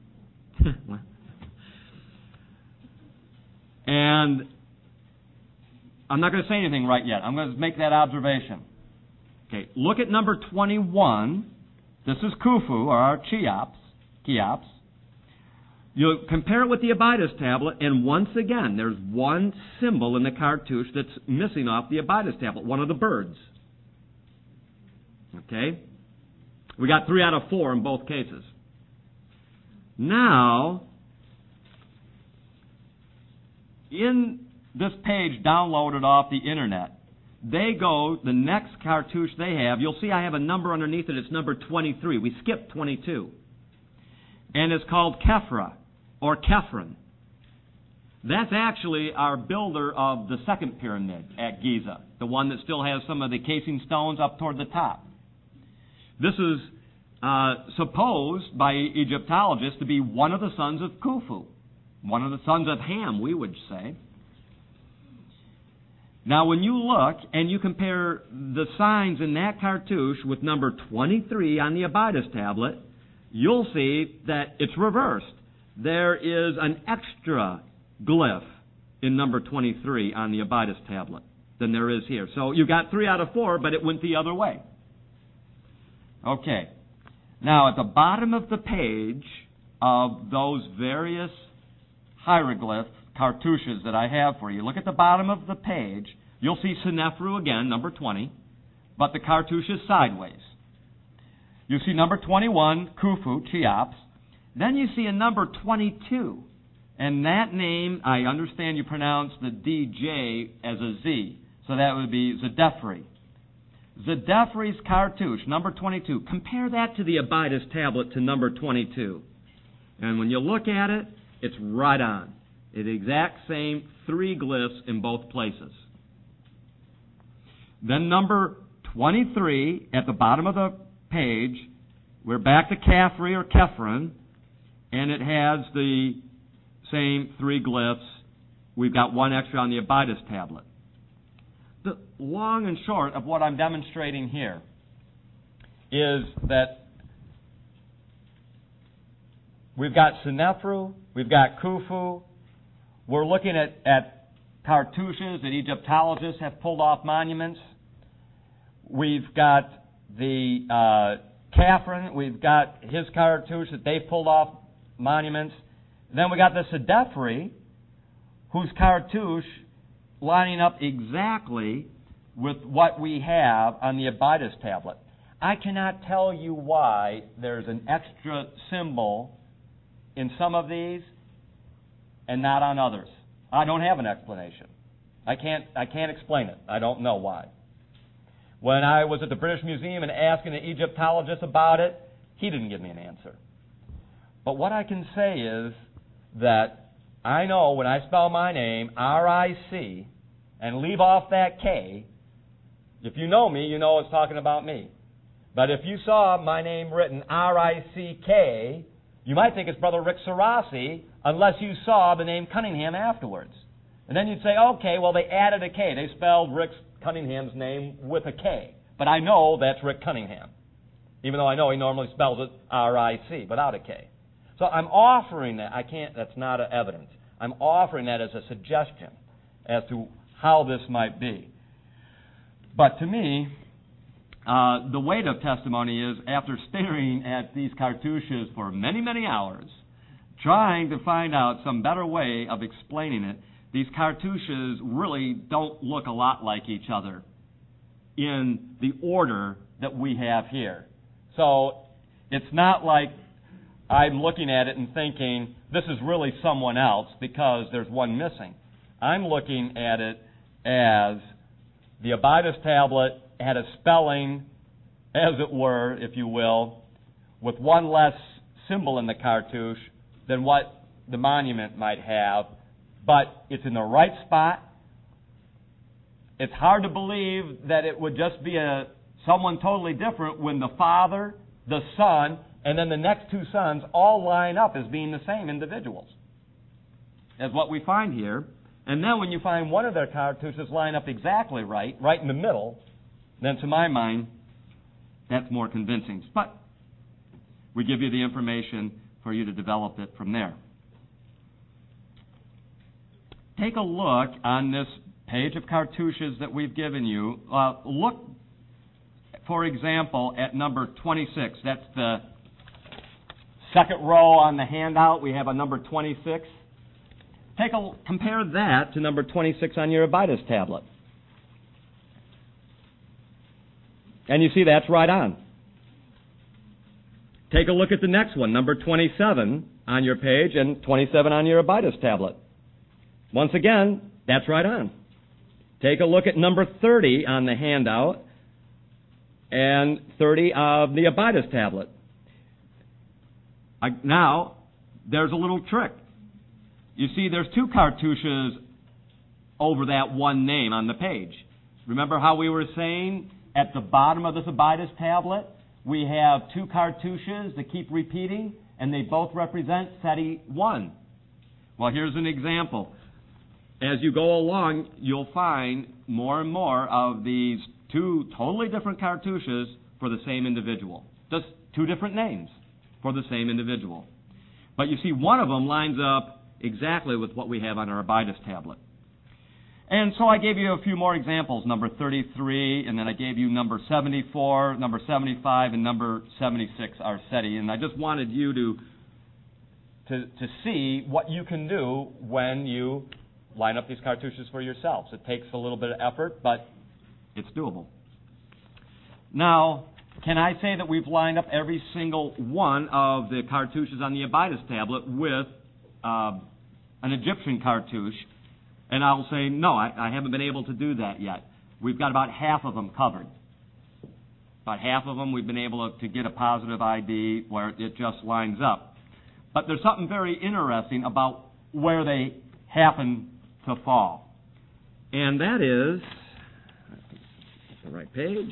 And I'm not going to say anything right yet. I'm going to make that observation. Okay, look at number twenty-one. This is Khufu, or our Cheops. Cheops. You compare it with the Abydos tablet, and once again, there's one symbol in the cartouche that's missing off the Abydos tablet, one of the birds. Okay? We got three out of four in both cases. Now, in this page downloaded off the internet, they go, the next cartouche they have, you'll see I have a number underneath it, it's number twenty-three. We skipped twenty-two. And it's called Khafra, or Khafren. That's actually our builder of the second pyramid at Giza, the one that still has some of the casing stones up toward the top. This is uh, supposed by Egyptologists to be one of the sons of Khufu, one of the sons of Ham, we would say. Now, when you look and you compare the signs in that cartouche with number twenty-three on the Abydos tablet, you'll see that it's reversed. There is an extra glyph in number twenty-three on the Abydos tablet than there is here. So you got three out of four, but it went the other way. Okay. Now, at the bottom of the page of those various hieroglyph cartouches that I have for you, look at the bottom of the page. You'll see Senefru again, number twenty, but the cartouche is sideways. You see number twenty-one, Khufu, Cheops. Then you see a number twenty-two. And that name, I understand you pronounce the D J as a Z. So that would be Zedefri. Zedefri's cartouche, number twenty-two. Compare that to the Abitus tablet to number twenty-two. And when you look at it, it's right on. It's the exact same three glyphs in both places. Then number twenty-three, at the bottom of the page, we're back to Caphri or Kephron, and it has the same three glyphs. We've got one extra on the Abitus tablet. The long and short of what I'm demonstrating here is that we've got Senefru, we've got Khufu. We're looking at, at cartouches that Egyptologists have pulled off monuments. We've got the uh, Kephron, we've got his cartouche that they've pulled off monuments. Then we got the Zedefri, whose cartouche lining up exactly with what we have on the Abitus tablet. I cannot tell you why there's an extra symbol in some of these and not on others. I don't have an explanation. I can't, I can't explain it. I don't know why. When I was at the British Museum and asking an Egyptologist about it, he didn't give me an answer. But what I can say is that I know when I spell my name, R I C, and leave off that K, if you know me, you know it's talking about me. But if you saw my name written R I C K, you might think it's Brother Rick Sarasi, unless you saw the name Cunningham afterwards. And then you'd say, okay, well, they added a K. They spelled Rick Cunningham's name with a K. But I know that's Rick Cunningham, even though I know he normally spells it R I C, without a K. So I'm offering that. I can't, that's not a evidence. I'm offering that as a suggestion as to how this might be. But to me, uh, the weight of testimony is, after staring at these cartouches for many, many hours, trying to find out some better way of explaining it, these cartouches really don't look a lot like each other in the order that we have here. So it's not like I'm looking at it and thinking, this is really someone else because there's one missing. I'm looking at it as the Abitus tablet had a spelling, as it were, if you will, with one less symbol in the cartouche than what the monument might have, but it's in the right spot. It's hard to believe that it would just be a someone totally different when the Father, the Son, and then the next two sons all line up as being the same individuals, as what we find here. And then when you find one of their cartouches line up exactly right, right in the middle, then to my mind, that's more convincing. But we give you the information for you to develop it from there. Take a look on this page of cartouches that we've given you. Uh, look, for example, at number twenty-six. That's the second row on the handout. We have a number twenty-six. Take a compare that to number twenty-six on your Abitus tablet. And you see that's right on. Take a look at the next one, number twenty-seven on your page and twenty-seven on your Abitus tablet. Once again, that's right on. Take a look at number thirty on the handout and thirty of the Abitus tablet. Now, there's a little trick. You see, there's two cartouches over that one name on the page. Remember how we were saying at the bottom of this Abitus tablet, we have two cartouches that keep repeating, and they both represent Seti one. Well, here's an example. As you go along, you'll find more and more of these two totally different cartouches for the same individual. Just two different names for the same individual. But you see, one of them lines up exactly with what we have on our Abitus tablet. And so I gave you a few more examples, number thirty-three, and then I gave you number seventy-four, number seventy-five, and number seventy-six are Seti. And I just wanted you to, to, to see what you can do when you line up these cartouches for yourselves. It takes a little bit of effort, but it's doable. Now, can I say that we've lined up every single one of the cartouches on the Abitus tablet with uh, an Egyptian cartouche? And I'll say, no, I, I haven't been able to do that yet. We've got about half of them covered. About half of them we've been able to, to get a positive I D where it just lines up. But there's something very interesting about where they happen to fall. And that is, the right page.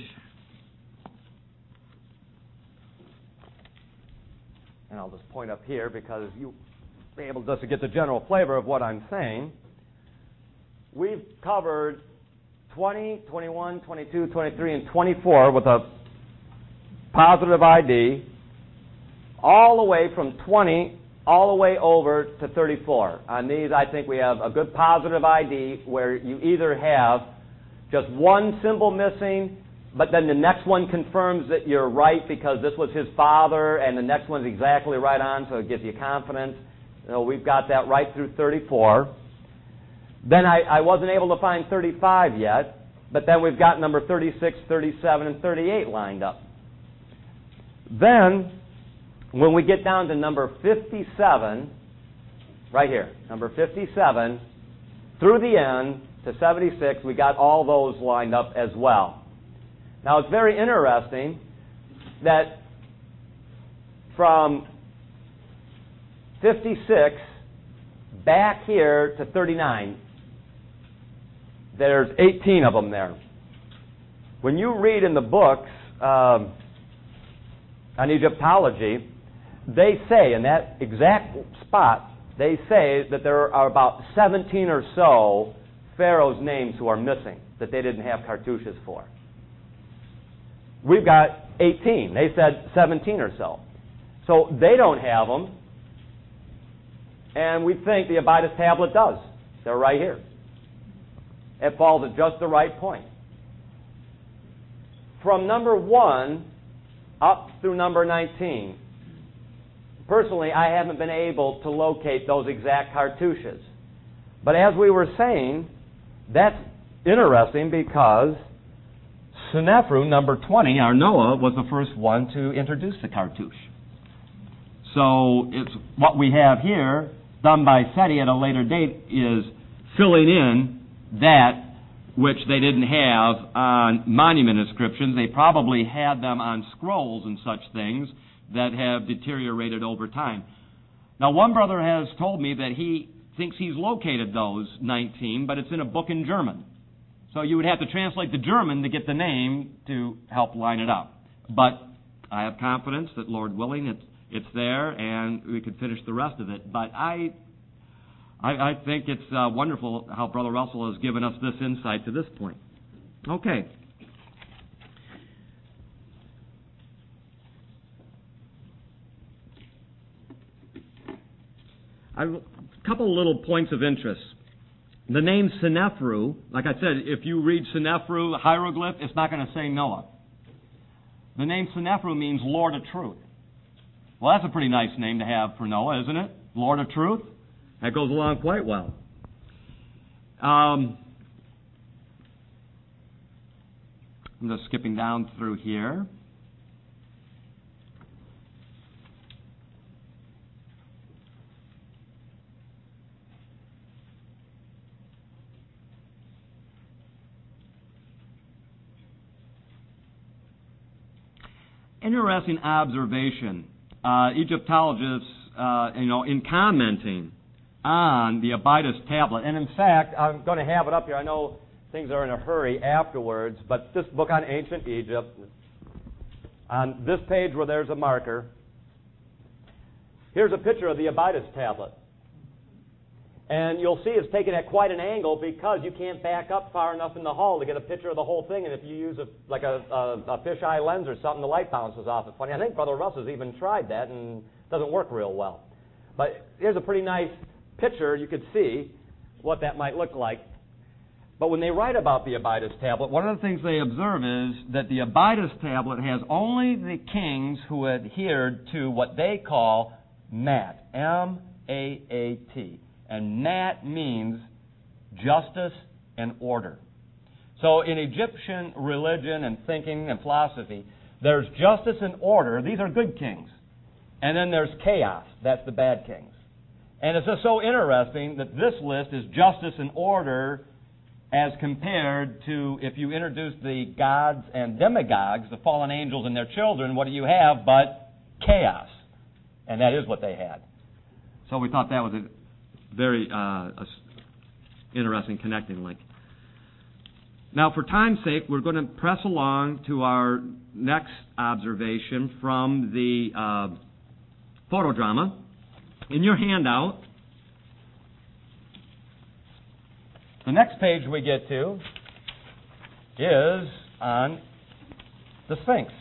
And I'll just point up here because you'll be able just to get the general flavor of what I'm saying. We've covered twenty, twenty-one, twenty-two, twenty-three, and twenty-four with a positive I D, all the way from twenty all the way over to thirty-four. On these, I think we have a good positive I D where you either have just one symbol missing, but then the next one confirms that you're right because this was his father, and the next one's exactly right on, so it gives you confidence. So we've got that right through thirty-four. Then I, I wasn't able to find thirty-five yet, but then we've got number thirty-six, thirty-seven, and thirty-eight lined up. Then, when we get down to number fifty-seven, right here, number fifty-seven, through the end to seventy-six, we got all those lined up as well. Now, it's very interesting that from fifty-six back here to thirty-nine, there's eighteen of them there. When you read in the books um, on Egyptology, they say in that exact spot, they say that there are about seventeen or so pharaohs' names who are missing that they didn't have cartouches for. We've got eighteen. They said seventeen or so. So they don't have them, and we think the Abitus tablet does. They're right here. It falls at just the right point. From number one up through number nineteen, personally, I haven't been able to locate those exact cartouches. But as we were saying, that's interesting because Senefru, number twenty, our Noah, was the first one to introduce the cartouche. So it's what we have here, done by SETI at a later date, is filling in that which they didn't have on monument inscriptions. They probably had them on scrolls and such things that have deteriorated over time. Now, one brother has told me that he thinks he's located those nineteen, but it's in a book in German. So you would have to translate the German to get the name to help line it up. But I have confidence that, Lord willing, it's, it's there, and we could finish the rest of it. But I, I, I think it's uh, wonderful how Brother Russell has given us this insight to this point. Okay. I've, a couple of little points of interest. The name Senefru, like I said, if you read Senefru, hieroglyph, it's not going to say Noah. The name Senefru means Lord of Truth. Well, that's a pretty nice name to have for Noah, isn't it? Lord of Truth? That goes along quite well. Um, I'm just skipping down through here. Interesting observation. Uh, Egyptologists, uh, you know, in commenting on the Abitus tablet, and in fact, I'm going to have it up here. I know things are in a hurry afterwards, but this book on ancient Egypt, on this page where there's a marker, here's a picture of the Abitus tablet. And you'll see it's taken at quite an angle because you can't back up far enough in the hall to get a picture of the whole thing. And if you use a, like a, a, a fisheye lens or something, the light bounces off it funny. I think Brother Russ has even tried that and it doesn't work real well. But here's a pretty nice picture. You could see what that might look like. But when they write about the Abitus tablet, one of the things they observe is that the Abitus tablet has only the kings who adhered to what they call Mat, M A A T. And Mat means justice and order. So in Egyptian religion and thinking and philosophy, There's justice and order. These are good kings. And then there's chaos. That's the bad kings. And it's just so interesting that this list is justice and order as compared to if you introduce the gods and demigods, the fallen angels and their children, what do you have but chaos? And that is what they had. So we thought that was a very uh, a interesting connecting link. Now, for time's sake, we're going to press along to our next observation from the uh, photodrama. In your handout, the next page we get to is on the Sphinx.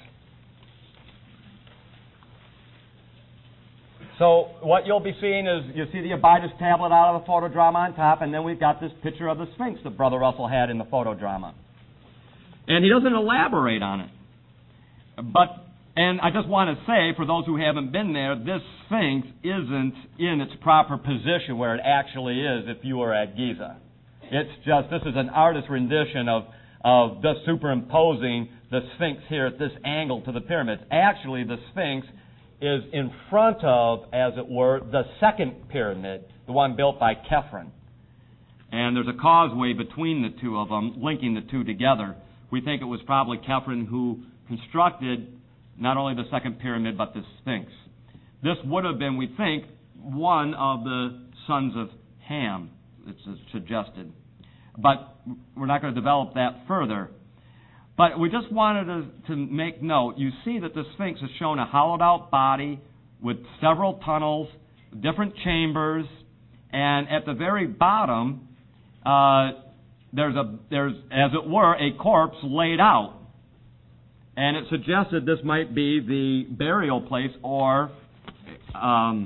So what you'll be seeing is, you see the Abitus tablet out of the photodrama on top, and then we've got this picture of the Sphinx that Brother Russell had in the photodrama. And he doesn't elaborate on it. But, and I just want to say, for those who haven't been there, this Sphinx isn't in its proper position where it actually is if you were at Giza. It's just, this is an artist's rendition of, of just superimposing the Sphinx here at this angle to the pyramids. Actually, the Sphinx is in front of, as it were, the second pyramid, the one built by Khephren. And there's a causeway between the two of them, linking the two together. We think it was probably Khephren who constructed not only the second pyramid, but the Sphinx. This would have been, we think, one of the sons of Ham, it's suggested. But we're not going to develop that further. But we just wanted to, to make note, you see that the Sphinx has shown a hollowed-out body with several tunnels, different chambers, and at the very bottom, uh, there's, a, there's, as it were, a corpse laid out. And it suggested this might be the burial place, or, um,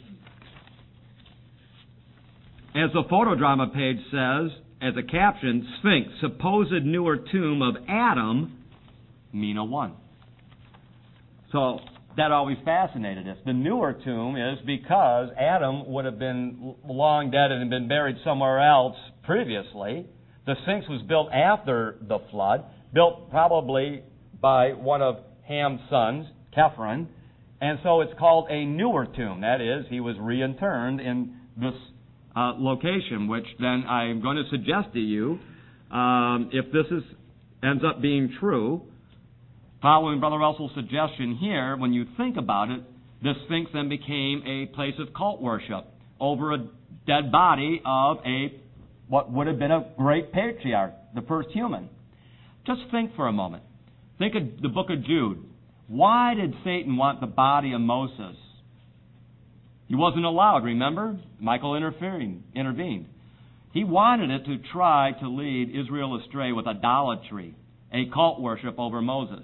as the photodrama page says, as a caption, Sphinx, supposed newer tomb of Adam, Mina one. So that always fascinated us. The newer tomb is because Adam would have been long dead and been buried somewhere else previously. The Sphinx was built after the flood, built probably by one of Ham's sons, Khephren, and so it's called a newer tomb. That is, he was reinterred in this Uh, location, which then I'm going to suggest to you, um, if this is ends up being true, following Brother Russell's suggestion here, when you think about it, the Sphinx then became a place of cult worship over a dead body of a what would have been a great patriarch, the first human. Just think for a moment. Think of the book of Jude. Why did Satan want the body of Moses? He wasn't allowed, remember? Michael interfering, intervened. He wanted it to try to lead Israel astray with idolatry, a cult worship over Moses.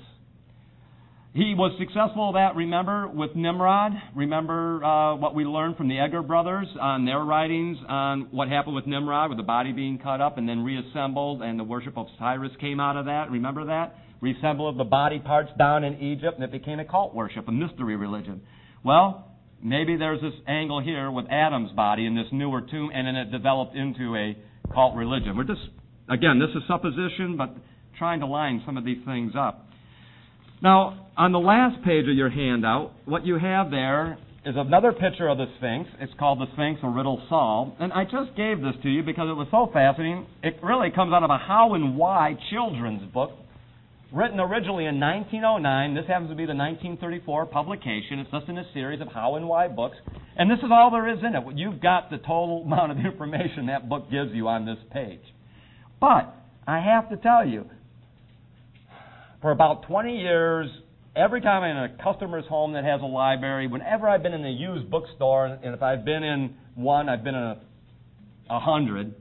He was successful at that, remember, with Nimrod. Remember uh, what we learned from the Edgar brothers on their writings on what happened with Nimrod, with the body being cut up and then reassembled, and the worship of Cyrus came out of that. Remember that? Reassembled the body parts down in Egypt, and it became a cult worship, a mystery religion. Well, maybe there's this angle here with Adam's body in this newer tomb, and then it developed into a cult religion. We're just, again, this is supposition, but trying to line some of these things up. Now, on the last page of your handout, what you have there is another picture of the Sphinx. It's called The Sphinx, a Riddle Solved. And I just gave this to you because it was so fascinating. It really comes out of a How and Why children's book, written originally in nineteen oh nine. This happens to be the nineteen thirty-four publication. It's just in a series of How and Why books. And this is all there is in it. You've got the total amount of information that book gives you on this page. But I have to tell you, for about twenty years, every time I'm in a customer's home that has a library, whenever I've been in a used bookstore, and if I've been in one, I've been in a, a hundred,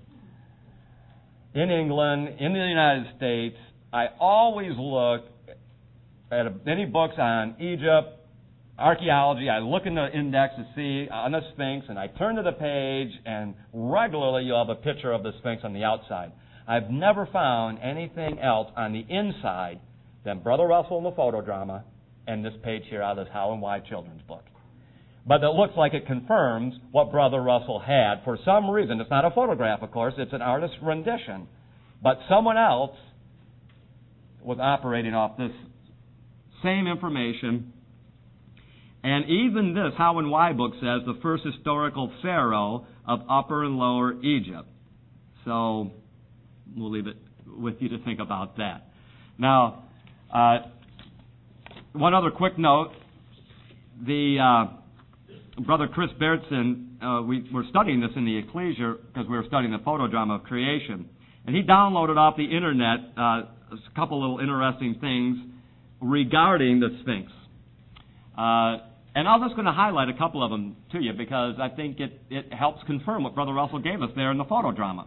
in England, in the United States, I always look at any books on Egypt, archaeology. I look in the index to see on the Sphinx, and I turn to the page, and regularly you'll have a picture of the Sphinx on the outside. I've never found anything else on the inside than Brother Russell in the photodrama and this page here out of this How and Why children's book. But it looks like it confirms what Brother Russell had. For some reason, it's not a photograph, of course, it's an artist's rendition. But someone else was operating off this same information. And even this, How and Why book says the first historical pharaoh of Upper and Lower Egypt. So we'll leave it with you to think about that. Now, uh, one other quick note. The uh, Brother Chris Bairdson, uh, we were studying this in the Ecclesia because we were studying the photodrama of creation. And he downloaded off the internet uh, a couple little interesting things regarding the Sphinx. Uh, and I'm just going to highlight a couple of them to you because I think it, it helps confirm what Brother Russell gave us there in the photodrama.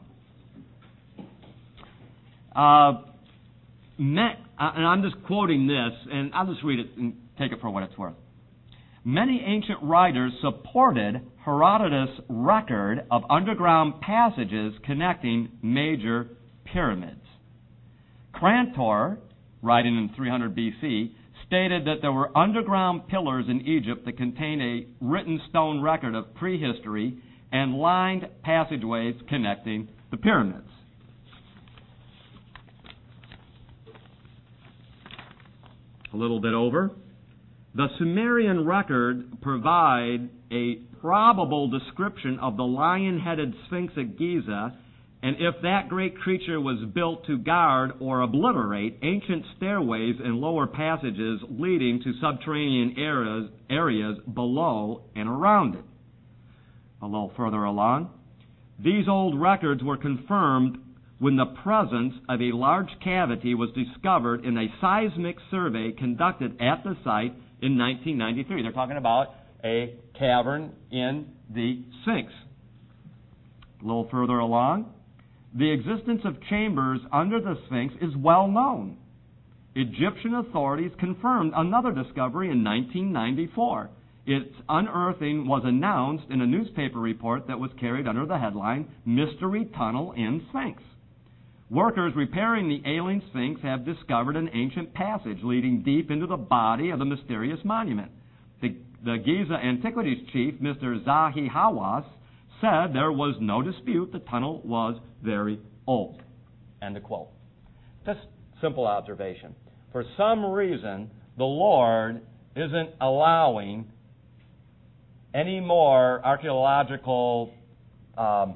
Uh, me- and I'm just quoting this, and I'll just read it and take it for what it's worth. Many ancient writers supported Herodotus' record of underground passages connecting major pyramids. Crantor, writing in three hundred B C, stated that there were underground pillars in Egypt that contained a written stone record of prehistory and lined passageways connecting the pyramids. A little bit over. The Sumerian record provide a probable description of the lion-headed Sphinx at Giza, and if that great creature was built to guard or obliterate ancient stairways and lower passages leading to subterranean areas, areas below and around it. A little further along, these old records were confirmed when the presence of a large cavity was discovered in a seismic survey conducted at the site in nineteen ninety-three. They're talking about a cavern in the Sphinx. A little further along, the existence of chambers under the Sphinx is well known. Egyptian authorities confirmed another discovery in nineteen ninety-four. Its unearthing was announced in a newspaper report that was carried under the headline, Mystery Tunnel in Sphinx. Workers repairing the ailing Sphinx have discovered an ancient passage leading deep into the body of the mysterious monument. The, the Giza Antiquities chief, Mister Zahi Hawass, said there was no dispute the tunnel was very old. End of quote. Just simple observation. For some reason, the Lord isn't allowing any more archaeological um,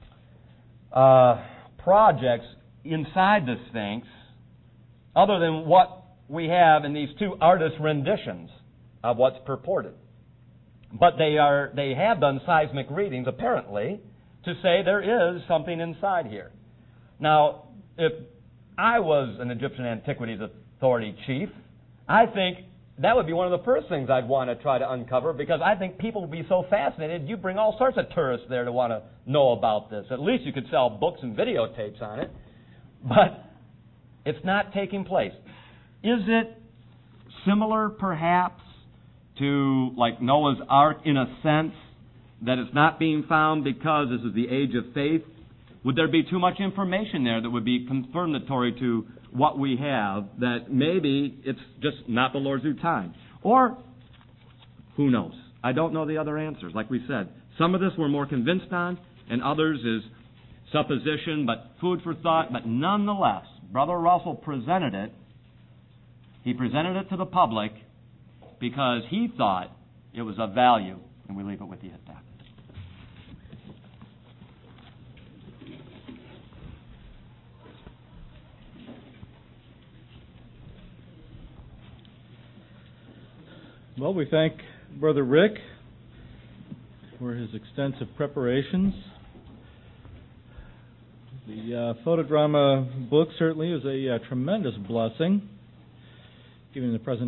uh, projects inside the Sphinx other than what we have in these two artist renditions of what's purported. But they are they have done seismic readings, apparently, to say there is something inside here. Now, if I was an Egyptian Antiquities Authority chief, I think that would be one of the first things I'd want to try to uncover, because I think people would be so fascinated, you bring all sorts of tourists there to want to know about this. At least you could sell books and videotapes on it. But it's not taking place. Is it similar, perhaps, to like Noah's Ark in a sense, that it's not being found because this is the age of faith? Would there be too much information there that would be confirmatory to what we have, that maybe it's just not the Lord's due time? Or, who knows? I don't know the other answers. Like we said, some of this we're more convinced on, and others is supposition, but food for thought. But nonetheless, Brother Russell presented it. He presented it to the public because he thought it was of value, and we leave it with you at that. Well, we thank Brother Rick for his extensive preparations. The uh, photodrama book certainly is a uh, tremendous blessing, giving the presentation.